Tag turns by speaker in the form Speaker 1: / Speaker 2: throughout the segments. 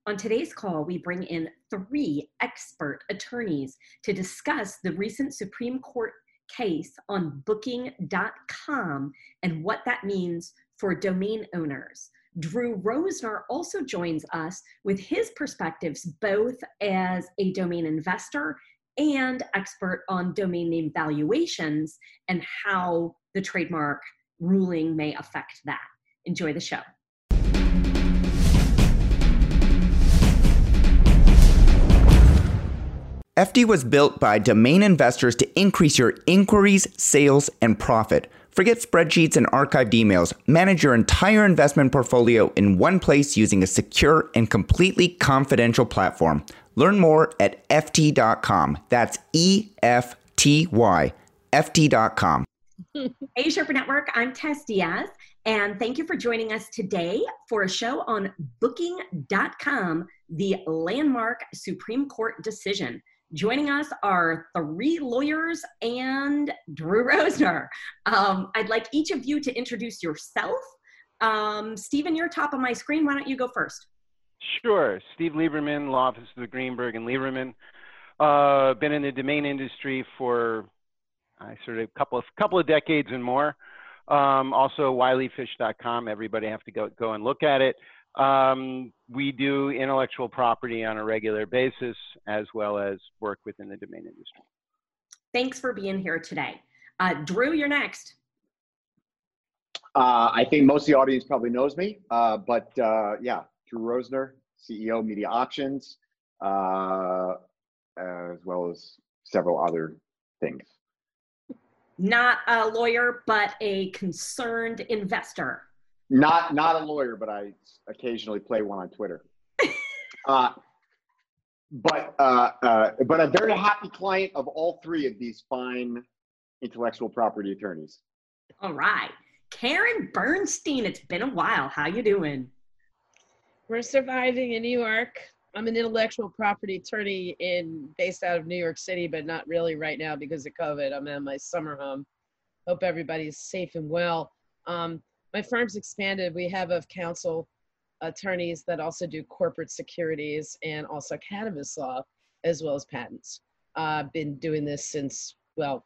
Speaker 1: On today's call, we bring in three expert attorneys to discuss the recent Supreme Court case on Booking.com and what that means for domain owners. Drew Rosner also joins us with his perspectives both as a domain investor and expert on domain name valuations and how the trademark ruling may affect that. Enjoy the show.
Speaker 2: FD was built by domain investors to increase your inquiries, sales, and profit. Forget spreadsheets and archived emails. Manage your entire investment portfolio in one place using a secure and completely confidential platform. Learn more at FT.com. That's EFTY, FT.com.
Speaker 1: Hey, Sherpa Network, I'm Tess Diaz, and thank you for joining us today for a show on Booking.com, the landmark Supreme Court decision. Joining us are three lawyers and Drew Rosner. I'd like each of you to introduce yourself. Stephen, you're top of my screen. Why don't you go first?
Speaker 3: Sure. Steve Lieberman, law office of the Greenberg and Lieberman. Been in the domain industry for sort of couple of decades and more. Also, WileyFish.com. Everybody have to go and look at it. We do intellectual property on a regular basis, as well as work within the domain industry.
Speaker 1: Thanks for being here today. Drew, you're next.
Speaker 4: I think most of the audience probably knows me, but yeah, Drew Rosner, CEO, Media Auctions, as well as several other things.
Speaker 1: Not a lawyer, but a concerned investor.
Speaker 4: Not a lawyer, but I occasionally play one on Twitter. But a very happy client of all three of these fine intellectual property attorneys.
Speaker 1: All right. Karen Bernstein, it's been a while. How you doing?
Speaker 5: We're surviving in New York. I'm an intellectual property attorney based out of New York City, but not really right now because of COVID. I'm at my summer home. Hope everybody's safe and well. My firm's expanded. We have of counsel attorneys that also do corporate securities and also cannabis law, as well as patents. I've been doing this since,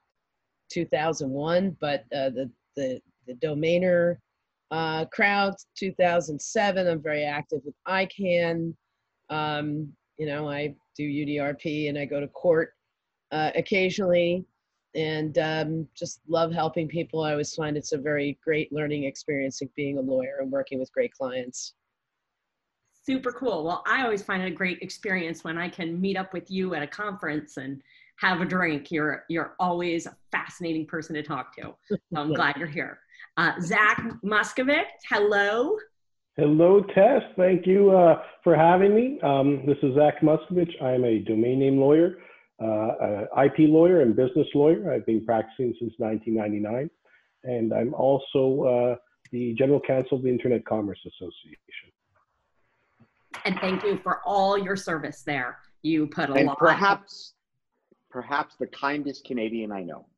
Speaker 5: 2001, but the domainer crowd, 2007. I'm very active with ICANN. I do UDRP and I go to court occasionally. And just love helping people. I always find it's a very great learning experience of being a lawyer and working with great clients.
Speaker 1: Super cool. Well, I always find it a great experience when I can meet up with you at a conference and have a drink. You're always a fascinating person to talk to. So I'm glad you're here. Zach Muscovich, hello.
Speaker 6: Hello, Tess. Thank you for having me. This is Zach Muscovich. I'm a domain name lawyer. IP lawyer and business lawyer. I've been practicing since 1999, and I'm also the general counsel of the Internet Commerce Association.
Speaker 1: And thank you for all your service there. You put a lot.
Speaker 4: And perhaps the kindest Canadian I know.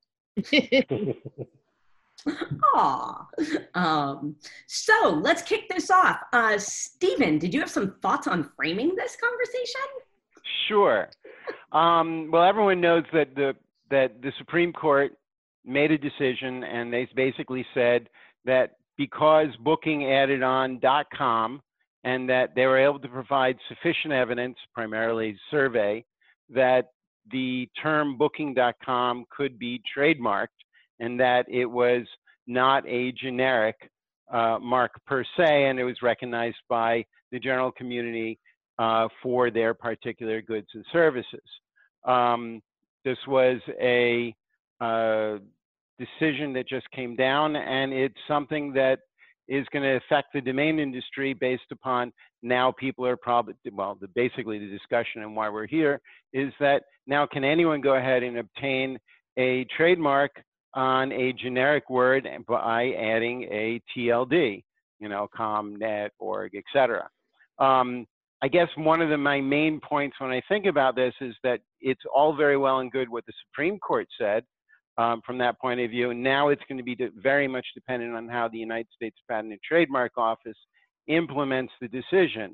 Speaker 1: So let's kick this off. Stephen, did you have some thoughts on framing this conversation?
Speaker 3: Sure. Well, everyone knows that the Supreme Court made a decision, and they basically said that because Booking added on .com and that they were able to provide sufficient evidence, primarily survey, that the term Booking.com could be trademarked and that it was not a generic mark per se, and it was recognized by the general community for their particular goods and services. This was a decision that just came down, and it's something that is going to affect the domain industry based upon now people are probably, basically the discussion and why we're here is that now can anyone go ahead and obtain a trademark on a generic word by adding a TLD, com, net, org, etc. I guess one of my main points when I think about this is that it's all very well and good what the Supreme Court said from that point of view. Now it's going to be very much dependent on how the United States Patent and Trademark Office implements the decision.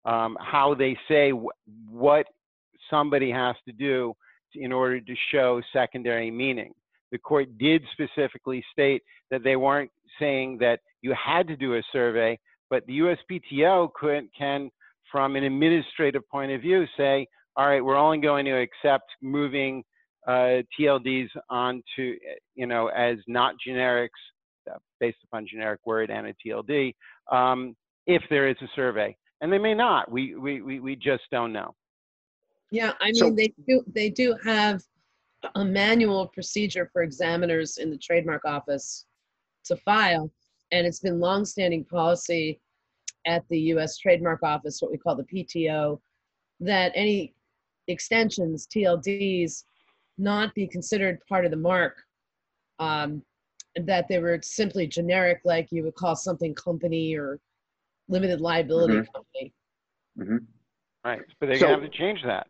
Speaker 3: how they say what somebody has to do in order to show secondary meaning. The court did specifically state that they weren't saying that you had to do a survey, but the USPTO can, from an administrative point of view, say, all right, we're only going to accept moving TLDs onto, as not generics, based upon generic word and a TLD, if there is a survey. And they may not. We just don't know.
Speaker 5: Yeah, I mean,
Speaker 4: So-
Speaker 5: they do have a manual procedure for examiners in the trademark office to file, and it's been longstanding policy at the U.S. Trademark Office, what we call the PTO, that any extensions, TLDs, not be considered part of the mark, that they were simply generic, like you would call something company or limited liability company.
Speaker 4: Mm-hmm.
Speaker 3: Right, but they're going to have to change that.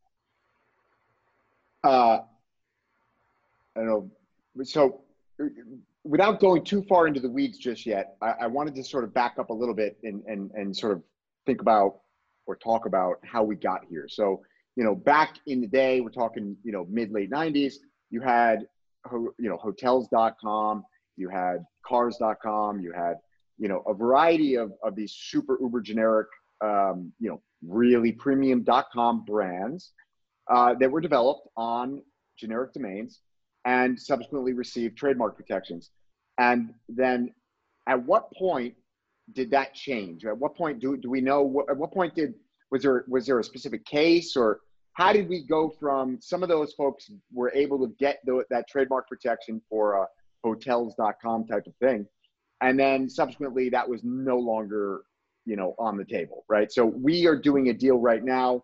Speaker 4: I don't know. So without going too far into the weeds just yet, I wanted to sort of back up a little bit and sort of think about or talk about how we got here. So, back in the day, we're talking, mid-late 90s, you had, hotels.com, you had cars.com, you had, a variety of these super uber generic, really premium.com brands that were developed on generic domains and subsequently received trademark protections. And then at what point did that change? At what point do we know, at what point was there a specific case, or how did we go from some of those folks were able to get that trademark protection for a hotels.com type of thing, and then subsequently that was no longer, on the table, right? So we are doing a deal right now.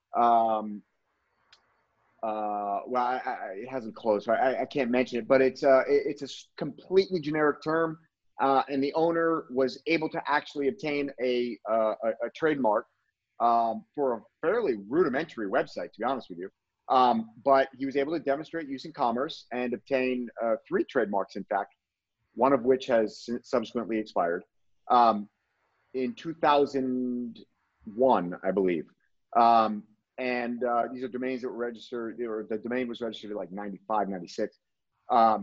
Speaker 4: It hasn't closed, so I can't mention it, but it's a completely generic term, and the owner was able to actually obtain a trademark for a fairly rudimentary website, to be honest with you. But he was able to demonstrate use in commerce and obtain 3 trademarks, in fact, one of which has subsequently expired in 2001, I believe. And these are domains that were registered, the domain was registered in like 95, 96. But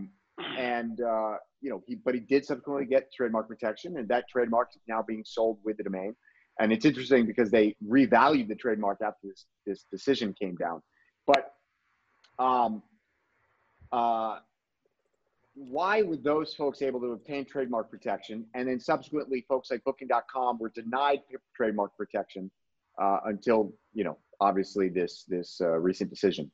Speaker 4: he did subsequently get trademark protection, and that trademark is now being sold with the domain. And it's interesting because they revalued the trademark after this decision came down. But why were those folks able to obtain trademark protection, and then subsequently folks like Booking.com were denied trademark protection until, obviously this recent decision?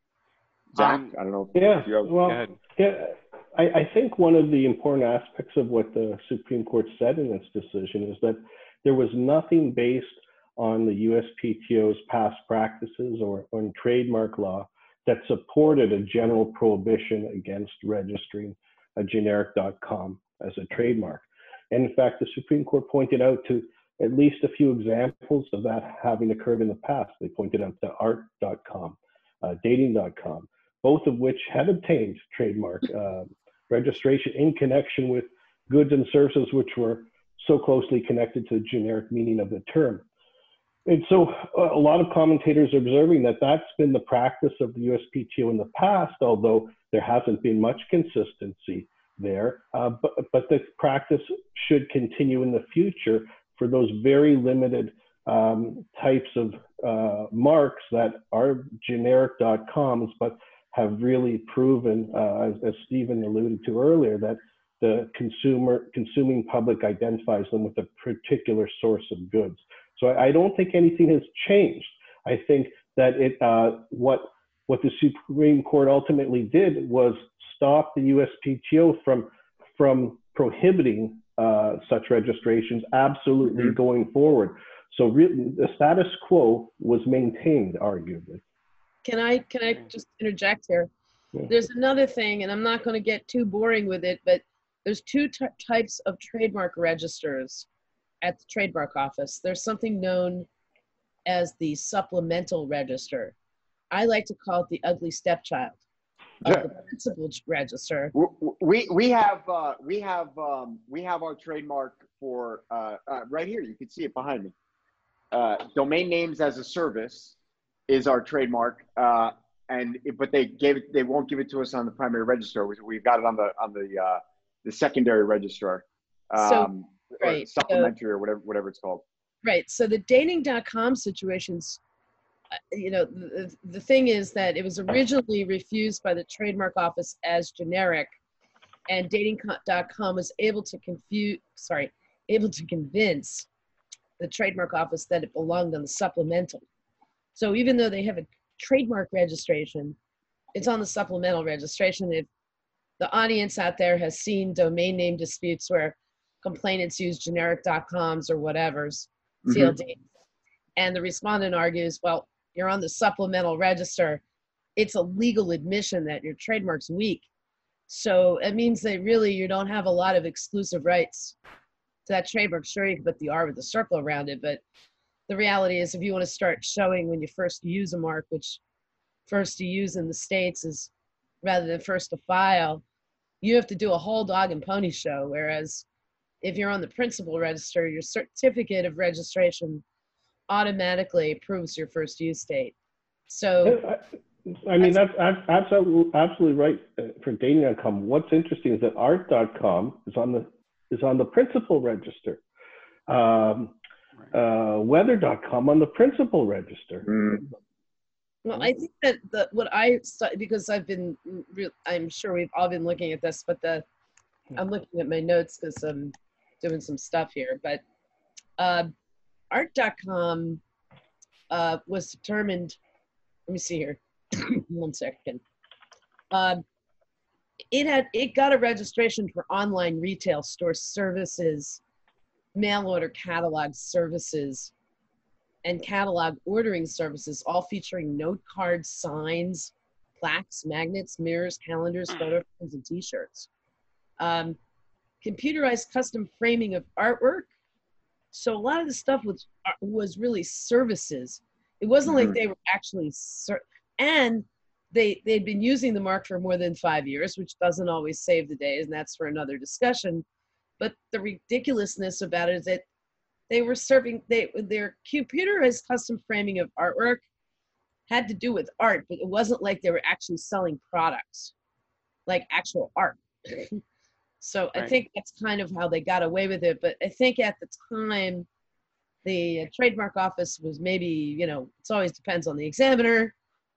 Speaker 4: Zach, I don't know.
Speaker 6: Yeah,
Speaker 3: Go ahead.
Speaker 6: Yeah, I think one of the important aspects of what the Supreme Court said in its decision is that there was nothing based on the USPTO's past practices or on trademark law that supported a general prohibition against registering a generic.com as a trademark. And in fact, the Supreme Court pointed out to at least a few examples of that having occurred in the past. They pointed out to art.com, dating.com, both of which had obtained trademark registration in connection with goods and services which were so closely connected to the generic meaning of the term. And so a lot of commentators are observing that that's been the practice of the USPTO in the past, although there hasn't been much consistency there. But the practice should continue in the future for those very limited types of marks that are generic.coms, but have really proven, as Stephen alluded to earlier, that the consuming public identifies them with a particular source of goods. So I don't think anything has changed. I think that what the Supreme Court ultimately did was stop the USPTO from prohibiting such registrations absolutely going forward. So the status quo was maintained, arguably.
Speaker 5: Can I just interject here?
Speaker 6: Yeah.
Speaker 5: There's another thing, and I'm not going to get too boring with it, but there's two types of trademark registers at the trademark office. There's something known as the supplemental register. I like to call it the ugly stepchild of the principal register.
Speaker 4: We have our trademark for right here. You can see it behind me. domain names as a service is our trademark. But they won't give it to us on the primary register. We've got it on the secondary register,
Speaker 5: So,
Speaker 4: or
Speaker 5: right.
Speaker 4: supplementary, or whatever it's called.
Speaker 5: Right. So the dating.com situations, the thing is that it was originally refused by the trademark office as generic, and dating.com was able to convince the trademark office that it belonged on the supplemental. So even though they have a trademark registration, it's on the supplemental registration. If the audience out there has seen domain name disputes where complainants use generic.coms or whatever's, CLD, and the respondent argues, well, you're on the supplemental register, it's a legal admission that your trademark's weak. So it means that really you don't have a lot of exclusive rights to that trademark. Sure, you can put the R with the circle around it, but the reality is if you want to start showing when you first use a mark, which first to use in the States is rather than first to file, you have to do a whole dog and pony show. Whereas if you're on the principal register, your certificate of registration automatically approves your first use date. So,
Speaker 6: I mean, that's absolutely right for dating.com. What's interesting is that art.com is on the principal register. Weather.com on the principal register.
Speaker 5: Well, I think that because I'm sure we've all been looking at this, but I'm looking at my notes because I'm doing some stuff here, but art.com was determined, let me see here, 1 second. It got a registration for online retail store services, mail order catalog services, and catalog ordering services, all featuring note cards, signs, plaques, magnets, mirrors, calendars, photo frames, and t-shirts. Computerized custom framing of artwork. So a lot of the stuff was really services. It wasn't like they were actually, and they'd been using the mark for more than 5 years, which doesn't always save the day, and that's for another discussion. But the ridiculousness about it is that they were their computerized custom framing of artwork had to do with art, but it wasn't like they were actually selling products, like actual art. So right. I think that's kind of how they got away with it. But I think at the time, the trademark office was maybe, it always depends on the examiner,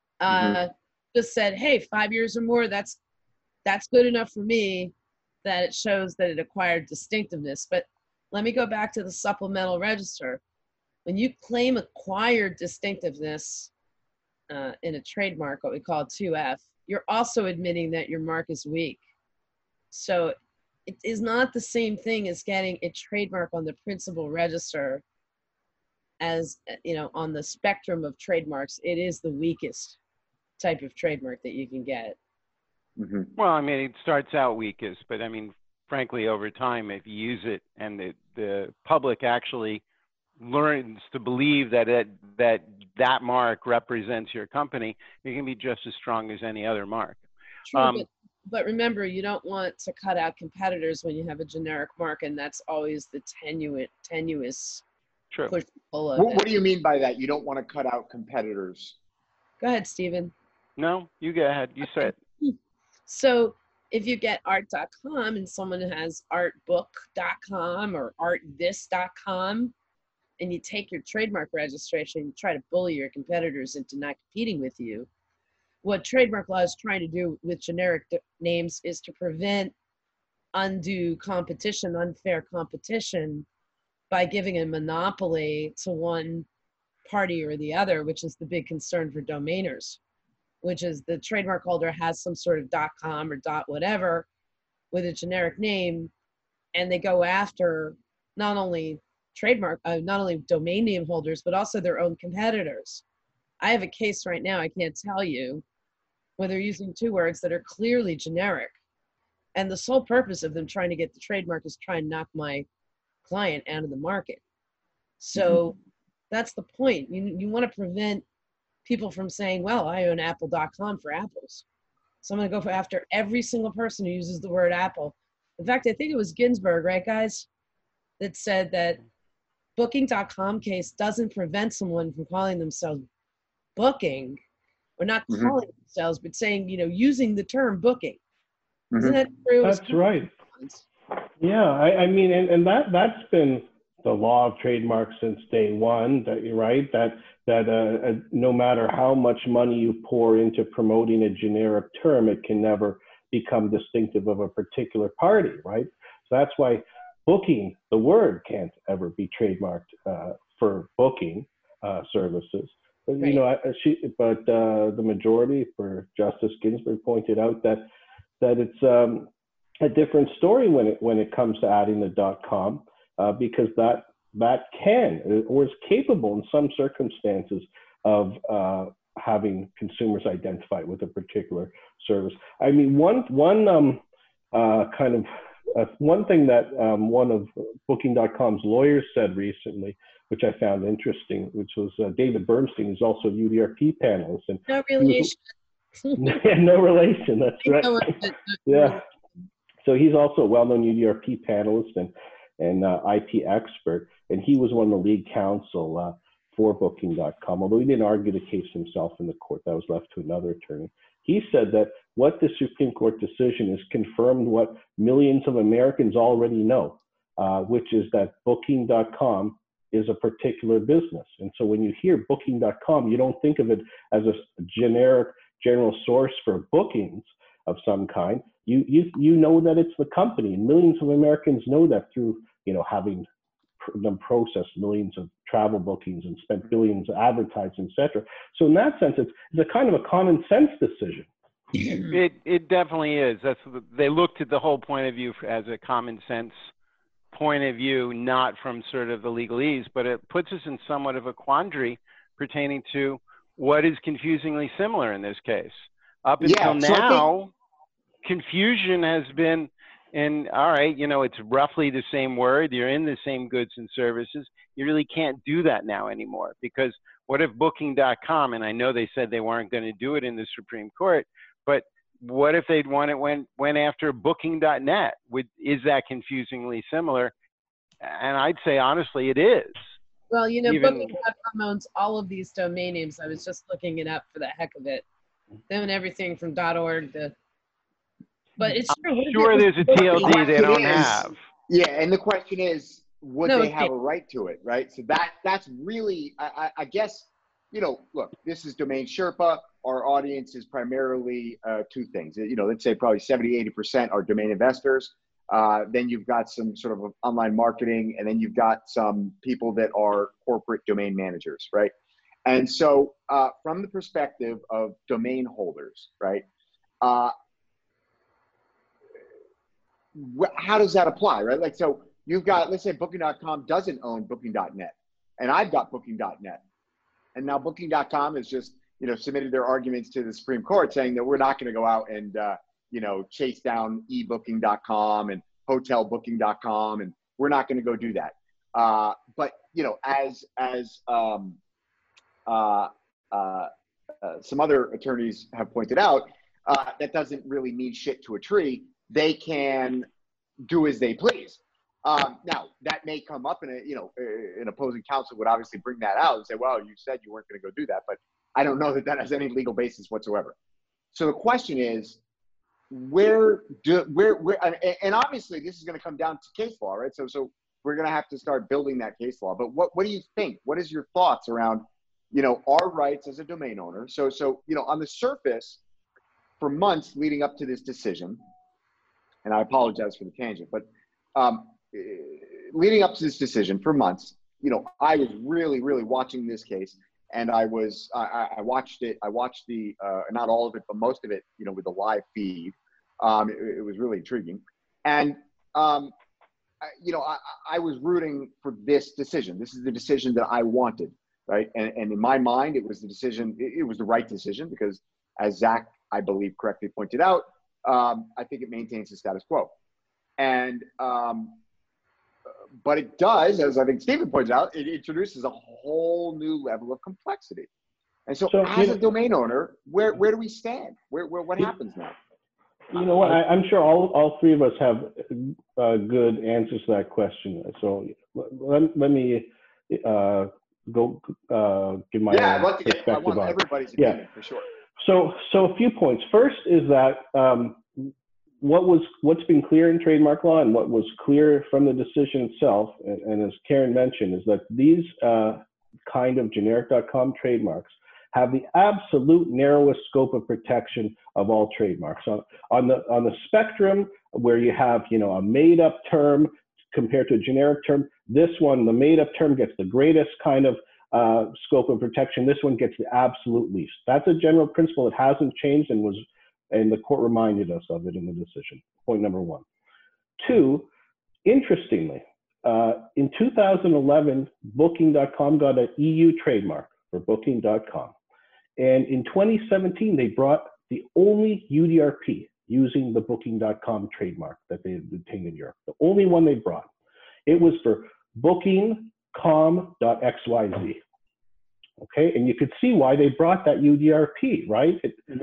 Speaker 5: just said, hey, 5 years or more, that's good enough for me, that it shows that it acquired distinctiveness. But let me go back to the supplemental register. When you claim acquired distinctiveness in a trademark, what we call 2F, you're also admitting that your mark is weak. So it is not the same thing as getting a trademark on the principal register. As on the spectrum of trademarks, it is the weakest type of trademark that you can get.
Speaker 3: Well, I mean, it starts out weakest, but I mean, frankly, over time, if you use it and the public actually learns to believe that mark represents your company, it can be just as strong as any other mark.
Speaker 5: True, but remember, you don't want to cut out competitors when you have a generic mark, and that's always the tenuous
Speaker 3: True.
Speaker 5: push pull of it.
Speaker 4: What do you mean by that? You don't want to cut out competitors?
Speaker 5: Go ahead, Stephen.
Speaker 3: No, you go ahead. You say it.
Speaker 5: So if you get art.com and someone has artbook.com or artthis.com, and you take your trademark registration, you try to bully your competitors into not competing with you, what trademark law is trying to do with generic names is to prevent undue competition, unfair competition, by giving a monopoly to one party or the other, which is the big concern for domainers, which is the trademark holder has some sort of .com or .whatever with a generic name, and they go after not only domain name holders, but also their own competitors. I have a case right now, I can't tell you, where they're using 2 words that are clearly generic. And the sole purpose of them trying to get the trademark is try and knock my client out of the market. So that's the point. You want to prevent people from saying, well, I own apple.com for apples. So I'm going to go after every single person who uses the word apple. In fact, I think it was Ginsburg, right, guys, that said that Booking.com case doesn't prevent someone from calling themselves booking, or not
Speaker 4: Mhm.
Speaker 5: calling themselves, but saying, using the term booking. Isn't
Speaker 4: Mhm.
Speaker 5: that true?
Speaker 6: That's right. Yeah, I mean, and that's been the law of trademarks since day one. That you're right. That no matter how much money you pour into promoting a generic term, it can never become distinctive of a particular party, right? So that's why booking, the word, can't ever be trademarked for booking services. But
Speaker 5: Right.
Speaker 6: the majority, for Justice Ginsburg, pointed out that it's a different story when it comes to adding the .com, because that can or is capable in some circumstances of having consumers identify with a particular service. I mean, one thing that one of Booking.com's lawyers said recently, which I found interesting, which was David Bernstein, who's also a UDRP panelist, and
Speaker 5: No relation.
Speaker 6: no relation. That's right. Yeah. So he's also a well-known UDRP panelist and IP expert, and he was one of the lead counsel for Booking.com. Although he didn't argue the case himself in the court, that was left to another attorney. He said that what the Supreme Court decision is confirmed what millions of Americans already know, which is that Booking.com is a particular business. And so when you hear Booking.com, you don't think of it as a generic general source for bookings of some kind. You know that it's the company. Millions of Americans know that through having them process millions of travel bookings and spent billions advertising, etc. So in that sense, it's a kind of a common sense decision.
Speaker 3: It definitely is. They looked at the whole point of view as a common sense point of view, not from sort of the legalese, but it puts us in somewhat of a quandary pertaining to what is confusingly similar in this case. Up until now, confusion has been all right, it's roughly the same word, you're in the same goods and services. You really can't do that now anymore, because what if Booking.com, and I know they said they weren't going to do it in the Supreme Court, but what if they'd went after Booking.net? Is that confusingly similar? And I'd say, honestly, it is.
Speaker 5: Well, Booking.com owns all of these domain names. I was just looking it up for the heck of it. They own everything from .org to... But it's true.
Speaker 3: I'm sure there's a TLD they don't have.
Speaker 4: Yeah, and the question is, would they have a right to it, right? So that's really, I guess, look, this is Domain Sherpa. Our audience is primarily two things. Let's say probably 70, 80% are domain investors. Then you've got some sort of online marketing, and then you've got some people that are corporate domain managers, right? And so from the perspective of domain holders, right, how does that apply, right? Like, so you've got, let's say Booking.com doesn't own Booking.net, and I've got Booking.net. And now Booking.com has just, submitted their arguments to the Supreme Court saying that we're not going to go out and, chase down eBooking.com and hotelbooking.com, and we're not going to go do that. But, as some other attorneys have pointed out, that doesn't really mean shit to a tree. They can do as they please. Now, that may come up, and an opposing counsel would obviously bring that out and say, well, you said you weren't going to go do that, but I don't know that has any legal basis whatsoever. So the question is, where and obviously this is going to come down to case law, right? So we're going to have to start building that case law. But what do you think? What is your thoughts around, our rights as a domain owner? So on the surface, for months leading up to this decision, and I apologize for the tangent, but leading up to this decision for months, I was really, really watching this case, and I watched it. I watched the not all of it, but most of it, with the live feed. It was really intriguing, and I was rooting for this decision. This is the decision that I wanted, right? And in my mind, it was the decision. It was the right decision because, as Zach, I believe, correctly pointed out, I think it maintains the status quo. And, but it does, as I think Stephen points out, it introduces a whole new level of complexity. And so as a domain owner, where do we stand? What happens now?
Speaker 6: You know what? I'm sure all three of us have good answers to that question. So let me go give my
Speaker 4: I'd love to
Speaker 6: perspective
Speaker 4: I want
Speaker 6: on.
Speaker 4: everybody's opinion for sure.
Speaker 6: So a few points. First is that what's been clear in trademark law and what was clear from the decision itself, and as Karen mentioned, is that these kind of generic.com trademarks have the absolute narrowest scope of protection of all trademarks. So on the spectrum where you have, a made up term compared to a generic term, this one, the made up term, gets the greatest kind of scope of protection. This one gets the absolute least. That's a general principle. It hasn't changed and the court reminded us of it in the decision. Point number one. Two, interestingly, in 2011, Booking.com got an EU trademark for Booking.com. And in 2017, they brought the only UDRP using the Booking.com trademark that they had obtained in Europe. The only one they brought. It was for Booking.com.xyz. Okay, and you could see why they brought that UDRP, right?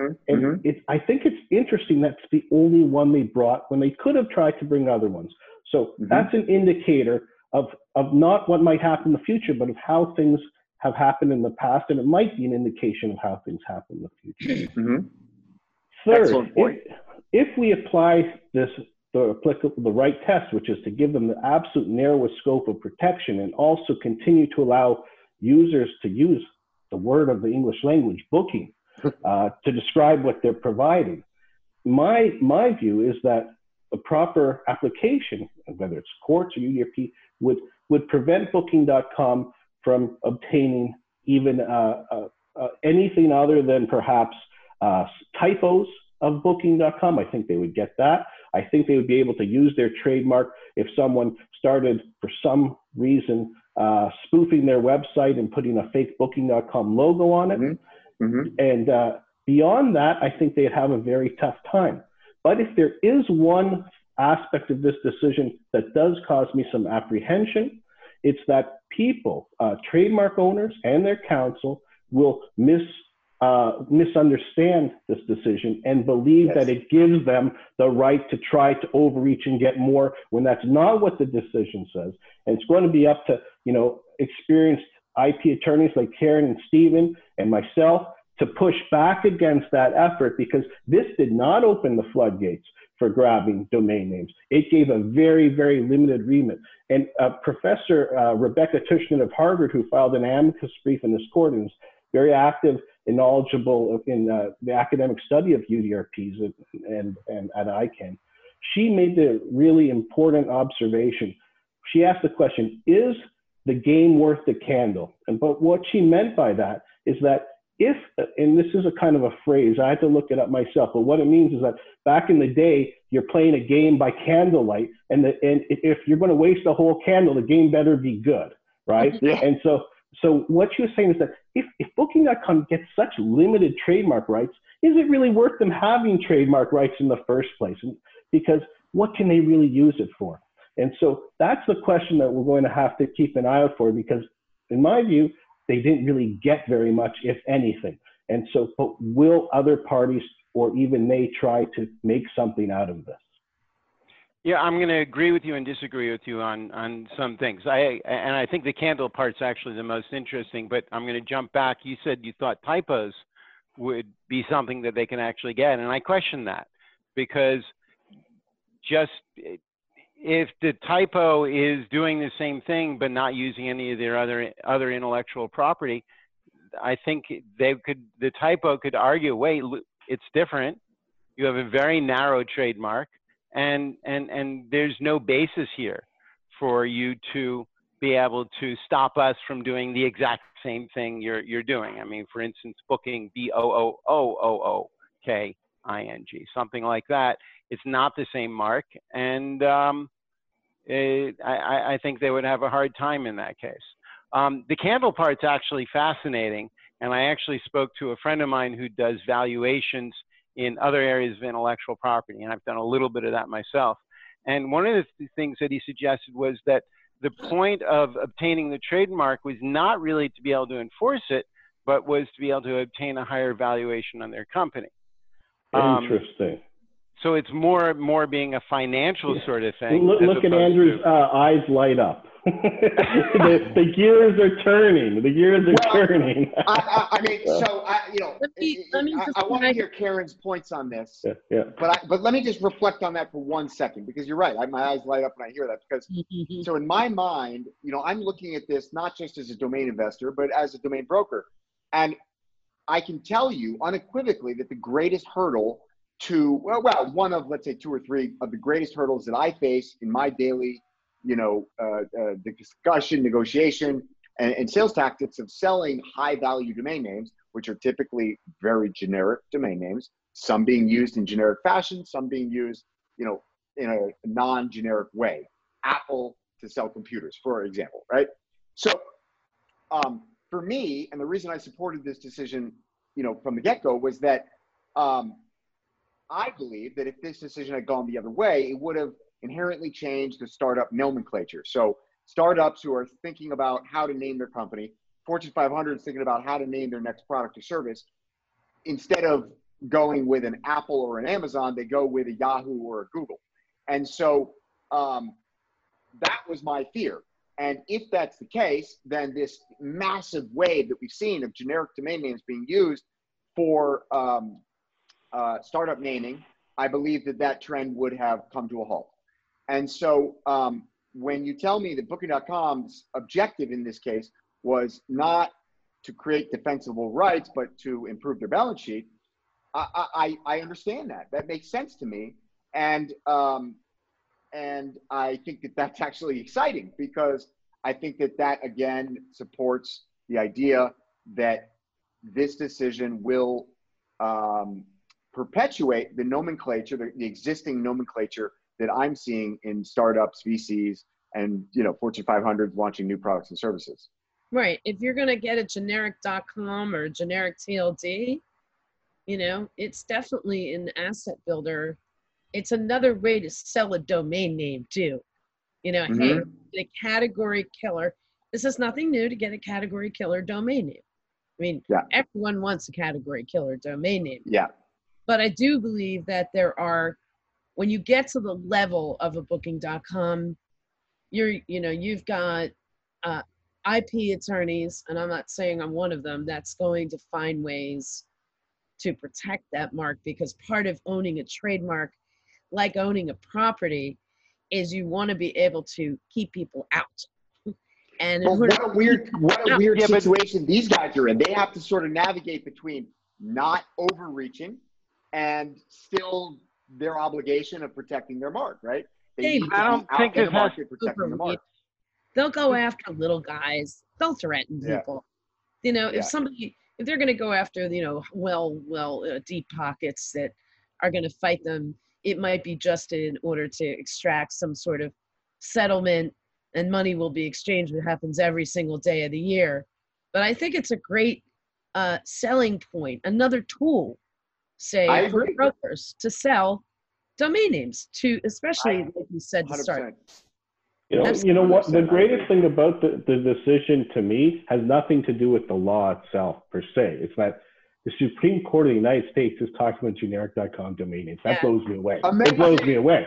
Speaker 6: I think it's interesting that's the only one they brought when they could have tried to bring other ones. So that's an indicator of not what might happen in the future, but of how things have happened in the past, and it might be an indication of how things happen in the future. Third, if we apply the right test, which is to give them the absolute narrowest scope of protection and also continue to allow users to use the word of the English language, booking, to describe what they're providing. My view is that a proper application, whether it's courts or UDRP, would prevent Booking.com from obtaining even anything other than perhaps typos of Booking.com. I think they would get that. I think they would be able to use their trademark if someone started, for some reason, spoofing their website and putting a fake Booking.com logo on it. And beyond that, I think they'd have a very tough time. But if there is one aspect of this decision that does cause me some apprehension, it's that people, trademark owners and their counsel, will misunderstand this decision and believe that it gives them the right to try to overreach and get more when that's not what the decision says. And it's going to be up to, experienced IP attorneys like Karen and Stephen and myself to push back against that effort, because this did not open the floodgates for grabbing domain names. It gave a very, very limited remit. And Professor Rebecca Tushnet of Harvard, who filed an amicus brief in this court and is very active and knowledgeable in the academic study of UDRPs and at ICANN, she made the really important observation. She asked the question, is the game worth the candle? But what she meant by that is that if, and this is a kind of a phrase, I had to look it up myself, but what it means is that back in the day, you're playing a game by candlelight, and if you're going to waste a whole candle, the game better be good, right? And so what she was saying is that if Booking.com gets such limited trademark rights, is it really worth them having trademark rights in the first place? Because what can they really use it for? And so that's the question that we're going to have to keep an eye out for, because in my view, they didn't really get very much, if anything. And so, but will other parties or even they try to make something out of this?
Speaker 3: Yeah, I'm going to agree with you and disagree with you on some things. I think the candle part's actually the most interesting, but I'm going to jump back. You said you thought typos would be something that they can actually get, and I question that, because just if the typo is doing the same thing but not using any of their other intellectual property, I think the typo could argue, wait, it's different. You have a very narrow trademark, and there's no basis here for you to be able to stop us from doing the exact same thing you're doing. I mean, for instance, booking, BOOOOOKING, something like that. It's not the same mark, and I think they would have a hard time in that case. The candle part's actually fascinating, and I actually spoke to a friend of mine who does valuations in other areas of intellectual property, and I've done a little bit of that myself. And one of the things that he suggested was that the point of obtaining the trademark was not really to be able to enforce it, but was to be able to obtain a higher valuation on their company.
Speaker 6: Interesting.
Speaker 3: So it's more being a financial sort of thing.
Speaker 6: Look at Andrew's eyes light up. The gears are turning. The gears are turning.
Speaker 4: I mean, so I want to hear Karen's points on this.
Speaker 6: Yeah.
Speaker 4: But let me just reflect on that for 1 second, because you're right. My eyes light up when I hear that, because so in my mind, I'm looking at this not just as a domain investor, but as a domain broker, and I can tell you unequivocally that the greatest hurdle to one of, let's say, 2 or 3 of the greatest hurdles that I face in my daily the discussion, negotiation, and sales tactics of selling high value domain names, which are typically very generic domain names, some being used in generic fashion, some being used, in a non-generic way. Apple to sell computers, for example, right? So for me, and the reason I supported this decision, from the get-go, was that I believe that if this decision had gone the other way, it would have inherently changed the startup nomenclature. So startups who are thinking about how to name their company, Fortune 500 is thinking about how to name their next product or service, instead of going with an Apple or an Amazon, they go with a Yahoo or a Google. And so that was my fear. And if that's the case, then this massive wave that we've seen of generic domain names being used for startup naming, I believe that trend would have come to a halt. And so when you tell me that Booking.com's objective in this case was not to create defensible rights, but to improve their balance sheet, I understand that. That makes sense to me. And I think that that's actually exciting, because I think that again supports the idea that this decision will perpetuate the nomenclature, the existing nomenclature that I'm seeing in startups, VCs, and Fortune 500 launching new products and services.
Speaker 5: Right. If you're going to get a generic .com or a generic TLD, it's definitely an asset builder. It's another way to sell a domain name too. Hey, the category killer. This is nothing new to get a category killer domain name. I mean, everyone wants a category killer domain name.
Speaker 4: Yeah. But
Speaker 5: I do believe that there are, when you get to the level of a Booking.com, you've got IP attorneys, and I'm not saying I'm one of them, that's going to find ways to protect that mark, because part of owning a trademark, like owning a property, is you want to be able to keep people out. And
Speaker 4: what a weird situation these guys are in. They have to sort of navigate between not overreaching and still their obligation of protecting their mark, right?
Speaker 3: I don't think it has
Speaker 4: protecting the mark.
Speaker 5: They'll go after little guys. They'll threaten people. If they're going to go after, deep pockets that are going to fight them, it might be just in order to extract some sort of settlement, and money will be exchanged. It happens every single day of the year. But I think it's a great selling point, another tool, say, for brokers to sell domain names to, especially like you said, to start.
Speaker 6: You know what? The greatest thing about the decision to me has nothing to do with the law itself per se. It's that the Supreme Court of the United States is talking about generic.com domain names. That blows me away.
Speaker 4: Amazing.
Speaker 6: It blows me away.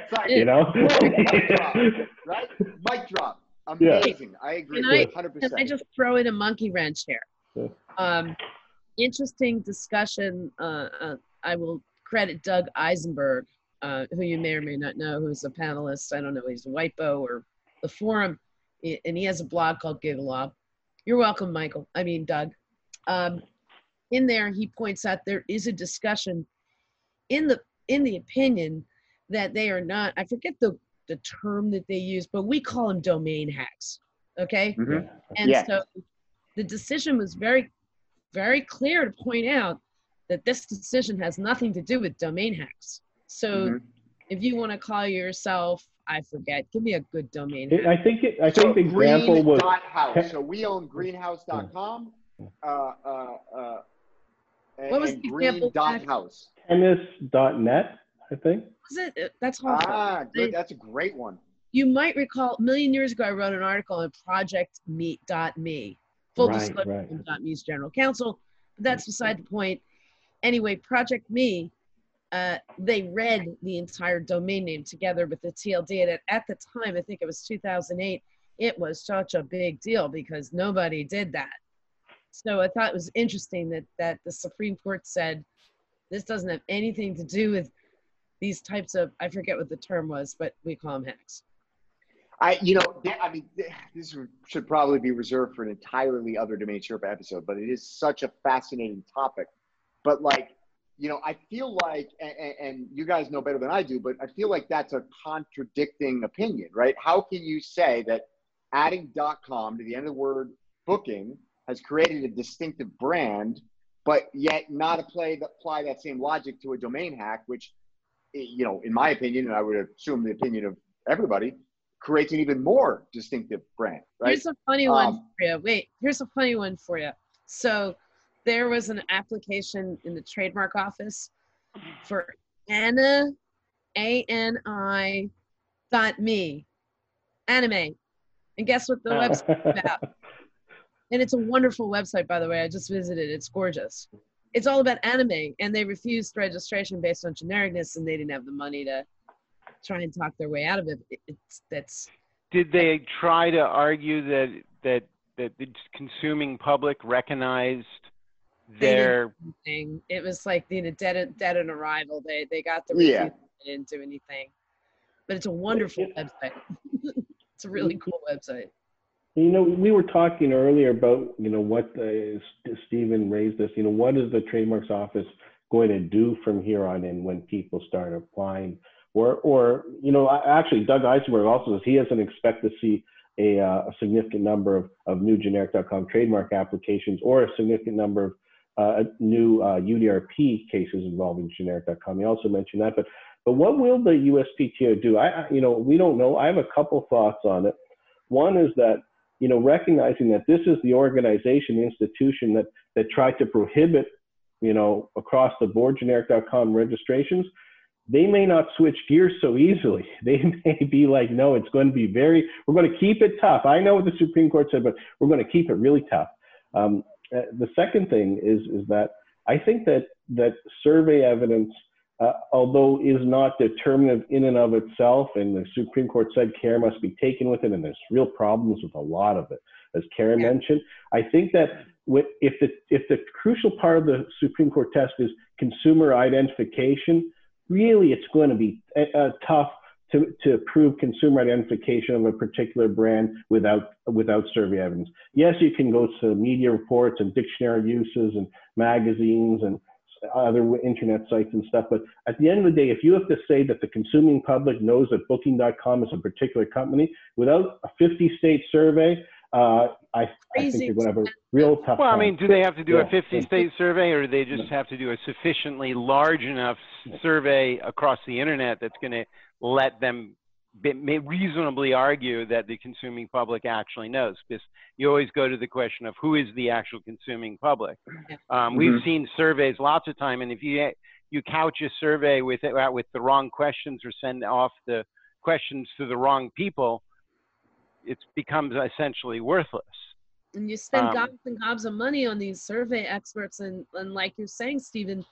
Speaker 4: Right? Mic drop. Amazing. Yeah. I agree. 100%.
Speaker 5: Can I just throw in a monkey wrench here?
Speaker 6: Yeah.
Speaker 5: Interesting discussion. I will credit Doug Eisenberg, who you may or may not know, who's a panelist. I don't know, he's a WIPO or the forum, and he has a blog called Gigalob. You're welcome, Doug. In there, he points out there is a discussion in the opinion that they are not, I forget the term that they use, but we call them domain hacks, okay?
Speaker 4: Mm-hmm.
Speaker 5: And so the decision was very, very clear to point out that this decision has nothing to do with domain hacks. So if you want to call yourself, I forget, give me a good domain hack.
Speaker 6: I think the example was
Speaker 4: Green.house. So we own greenhouse.com.
Speaker 5: What was the example?
Speaker 4: Green.house.
Speaker 6: Tennis.net, I think.
Speaker 5: Was it? That's awful.
Speaker 4: Good. That's a great one.
Speaker 5: You might recall, a million years ago, I wrote an article on projectme.me. Full disclosure, .me's general counsel. But that's beside the point. Anyway, Project Me, they read the entire domain name together with the TLD. And at the time, I think it was 2008, it was such a big deal because nobody did that. So I thought it was interesting that the Supreme Court said this doesn't have anything to do with these types of, I forget what the term was, but we call them hacks.
Speaker 4: This should probably be reserved for an entirely other Domain Sherpa episode, but it is such a fascinating topic. But I feel like, and you guys know better than I do, but I feel like that's a contradicting opinion, right? How can you say that adding .com to the end of the word booking has created a distinctive brand, but yet not apply that same logic to a domain hack, which, in my opinion, and I would assume the opinion of everybody, creates an even more distinctive brand, right?
Speaker 5: Here's a funny one for you. Wait, here's a funny one for you. So there was an application in the trademark office for Anna, ANI.me, anime. And guess what the website is about? And it's a wonderful website, by the way. I just visited. It's gorgeous. It's all about anime, and they refused registration based on genericness, and they didn't have the money to try and talk their way out of it.
Speaker 3: Did they try to argue that the consuming public recognized their
Speaker 5: thing? It was like dead on arrival. They got the
Speaker 4: yeah.
Speaker 5: They didn't do anything, but it's a wonderful website. It's a really cool website.
Speaker 6: We were talking earlier about, what Stephen raised this, what is the trademarks office going to do from here on in when people start applying? Or actually, Doug Eisenberg also says he doesn't expect to see a significant number of new generic.com trademark applications or a significant number of new UDRP cases involving generic.com. He also mentioned that. But what will the USPTO do? We don't know. I have a couple thoughts on it. One is that, recognizing that this is the organization, the institution that tried to prohibit, across the board generic.com registrations, they may not switch gears so easily. They may be like, no, it's going to be we're going to keep it tough. I know what the Supreme Court said, but we're going to keep it really tough. The second thing is that I think that survey evidence, although is not determinative in and of itself, and the Supreme Court said care must be taken with it, and there's real problems with a lot of it, as Karen mentioned. I think that if the crucial part of the Supreme Court test is consumer identification, really it's going to be tough to prove consumer identification of a particular brand without survey evidence. Yes, you can go to media reports and dictionary uses and magazines and other internet sites and stuff, but at the end of the day, if you have to say that the consuming public knows that Booking.com is a particular company without a 50-state survey, I think you're going to have a real tough time.
Speaker 3: Well, do they have to do a 50-state survey, or do they just have to do a sufficiently large enough survey across the internet that's going to let them reasonably argue that the consuming public actually knows? Because you always go to the question of who is the actual consuming public. We've seen surveys lots of time, and if you couch a survey with the wrong questions or send off the questions to the wrong people, it becomes essentially worthless.
Speaker 5: And you spend gobs and gobs of money on these survey experts, and like you're saying, Stephen,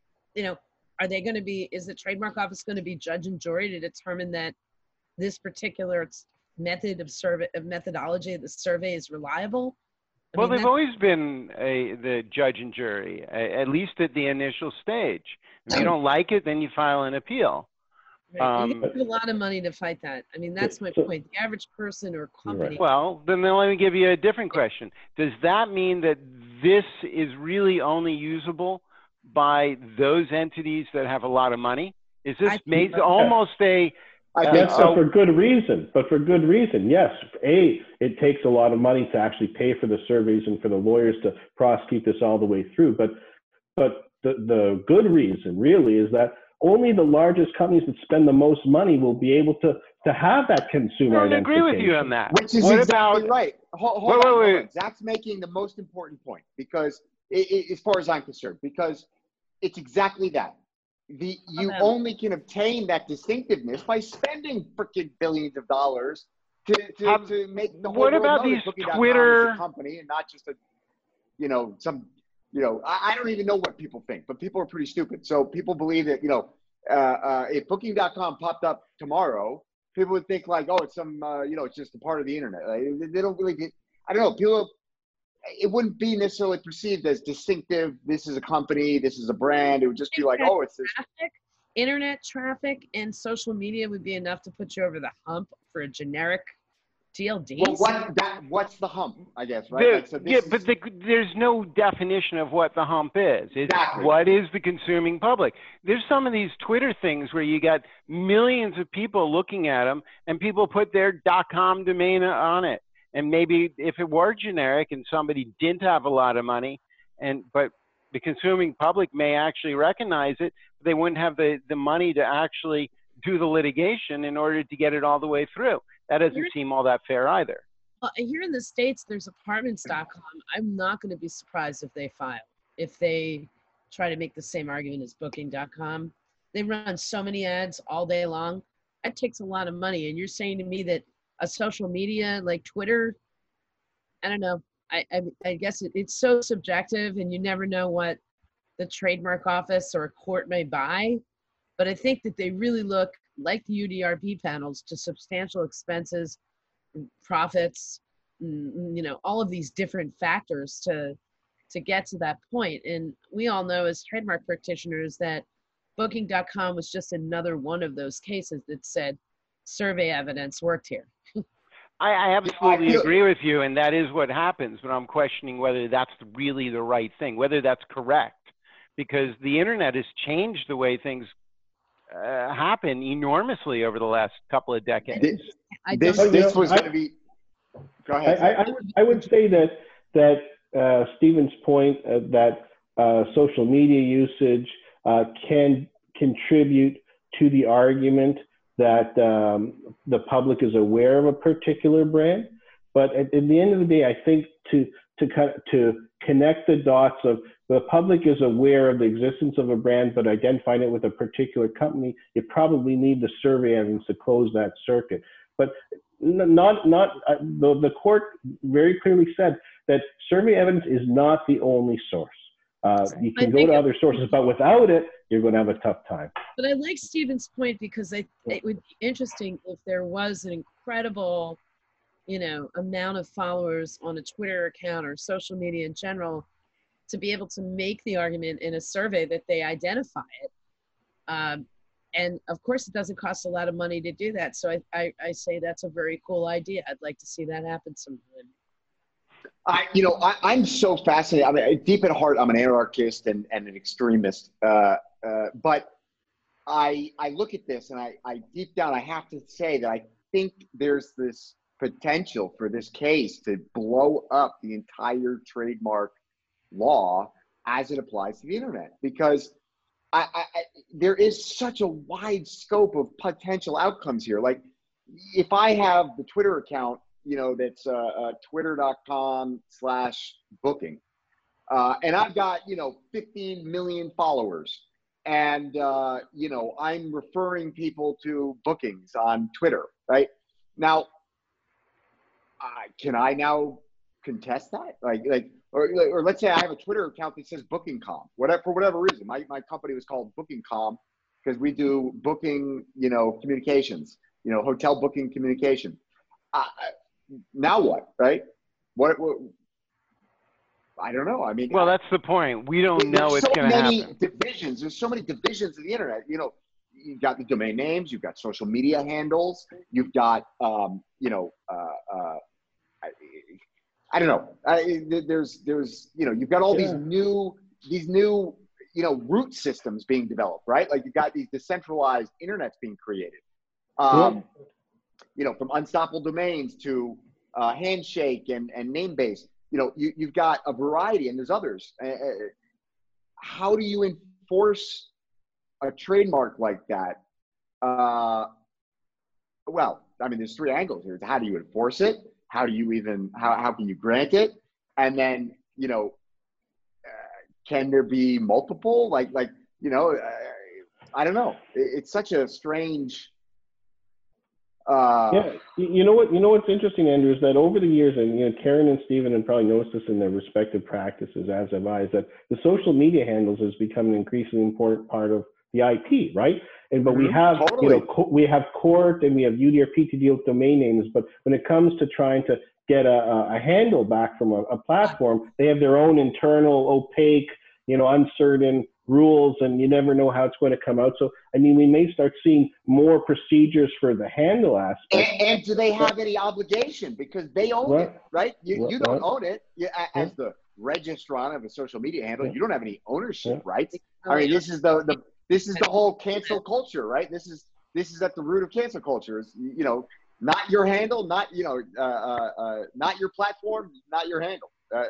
Speaker 5: are they going to be? Is the trademark office going to be judge and jury to determine that this particular methodology of the survey is reliable?
Speaker 3: Well, they've always been the judge and jury, at least at the initial stage. If you don't like it, then you file an appeal.
Speaker 5: Right. You need a lot of money to fight that. That's my point. The average person or company.
Speaker 3: Right. Well, then let me give you a different question. Does that mean that this is really only usable by those entities that have a lot of money? Is this made almost a...
Speaker 6: Yes, but for good reason. Yes. It takes a lot of money to actually pay for the surveys and for the lawyers to prosecute this all the way through. But the good reason really is that only the largest companies that spend the most money will be able to have that consumer identification.
Speaker 3: I agree with you on that.
Speaker 4: Which is exactly right. Hold on. Zach's making the most important point, because as far as I'm concerned, because it's exactly that. You only can obtain that distinctiveness by spending freaking billions of dollars to make the whole world know
Speaker 3: these
Speaker 4: Booking.com
Speaker 3: Twitter
Speaker 4: is a company and not just I don't even know what people think, but people are pretty stupid. So people believe that, if Booking.com popped up tomorrow people would think like, oh, it's some, you know, it's just a part of the internet. Like, they don't really get, I don't know, people, it wouldn't be necessarily perceived as distinctive. This is a company, this is a brand. It would just be like, oh, it's this.
Speaker 5: Internet traffic and social media would be enough to put you over the hump for a generic TLD.
Speaker 4: Well, what's the hump, I guess, right?
Speaker 3: There's no definition of what the hump is. It's
Speaker 4: exactly.
Speaker 3: What is the consuming public? There's some of these Twitter things where you got millions of people looking at them, and people put their .com domain on it. And maybe if it were generic and somebody didn't have a lot of money, but the consuming public may actually recognize it, but they wouldn't have the money to actually do the litigation in order to get it all the way through. That doesn't seem all that fair either.
Speaker 5: Well, here in the States, there's apartments.com. I'm not going to be surprised if they file, if they try to make the same argument as booking.com. They run so many ads all day long. That takes a lot of money. And you're saying to me that a social media like Twitter, I don't know. I guess it's so subjective, and you never know what the trademark office or a court may buy. But I think that they really look, like the UDRP panels, to substantial expenses, profits, you know, all of these different factors to get to that point. And we all know as trademark practitioners that booking.com was just another one of those cases that said survey evidence worked here.
Speaker 3: I absolutely agree with you, and that is what happens, but I'm questioning whether that's really the right thing, whether that's correct, because the internet has changed the way things happen enormously over the last couple of decades.
Speaker 4: This was going to be. Go ahead.
Speaker 6: I would say that Stephen's point that social media usage can contribute to the argument that the public is aware of a particular brand, but at the end of the day, I think to connect the dots of the public is aware of the existence of a brand, but identifying it with a particular company, you probably need the survey evidence to close that circuit. But the court very clearly said that survey evidence is not the only source. You can go to other sources, but without it, you're going to have a tough time.
Speaker 5: But I like Stephen's point, because it would be interesting if there was an incredible, you know, amount of followers on a Twitter account or social media in general, to be able to make the argument in a survey that they identify it. And of course, it doesn't cost a lot of money to do that. So I say that's a very cool idea. I'd like to see that happen sometime.
Speaker 4: I'm so fascinated. I mean, deep at heart, I'm an anarchist and an extremist. But I look at this, and I deep down, I have to say that I think there's this potential for this case to blow up the entire trademark law as it applies to the internet, because there is such a wide scope of potential outcomes here. Like, if I have the Twitter account, you know, that's twitter.com/booking, and I've got, 15 million followers, and I'm referring people to bookings on Twitter, right? Now, can I now contest that? Or let's say I have a Twitter account that says Booking.com, for whatever reason. My company was called Booking.com because we do booking, communications, hotel booking communication. Now what, right? What I don't know. I mean,
Speaker 3: well, that's the point. We don't know what's going to happen.
Speaker 4: There's so many divisions of the internet. You've got the domain names, you've got social media handles, you've got, I don't know. There's you've got all these new root systems being developed, right? Like, you've got these decentralized internets being created. From unstoppable domains to Handshake and Namebase. You've got a variety, and there's others. How do you enforce a trademark like that? Well, I mean, there's three angles here. How do you enforce it? How do you how can you grant it? And then, can there be multiple? I don't know. It's such a strange.
Speaker 6: You know what's interesting, Andrew, is that over the years, and Karen and Stephen have probably noticed this in their respective practices, as have I, is that the social media handles has become an increasingly important part of the IP, right? And but we have
Speaker 4: Totally.
Speaker 6: we have Court and we have UDRP to deal with domain names, but when it comes to trying to get a handle back from a platform, they have their own internal opaque, uncertain rules, and you never know how it's going to come out. So I mean, we may start seeing more procedures for the handle aspect.
Speaker 4: And do they have any obligation, because they own it, right? You don't own it. As the registrant of a social media handle, you don't have any ownership rights. I mean, this is the whole cancel culture, right? This is at the root of cancel culture. Is not your handle, not not your platform, not your handle.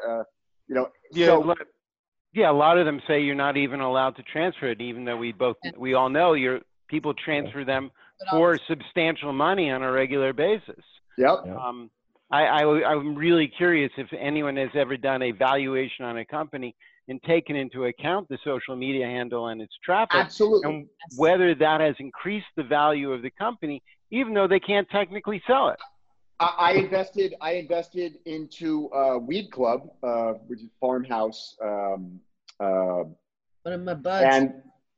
Speaker 3: Yeah, a lot of them say you're not even allowed to transfer it, even though we all know people transfer them for substantial money on a regular basis.
Speaker 4: Yep.
Speaker 3: I'm really curious if anyone has ever done a valuation on a company and taken into account the social media handle and its traffic.
Speaker 4: Absolutely.
Speaker 3: And whether that has increased the value of the company, even though they can't technically sell it.
Speaker 4: I invested into Weed Club, which is Farmhouse.
Speaker 5: One of my buds.
Speaker 4: And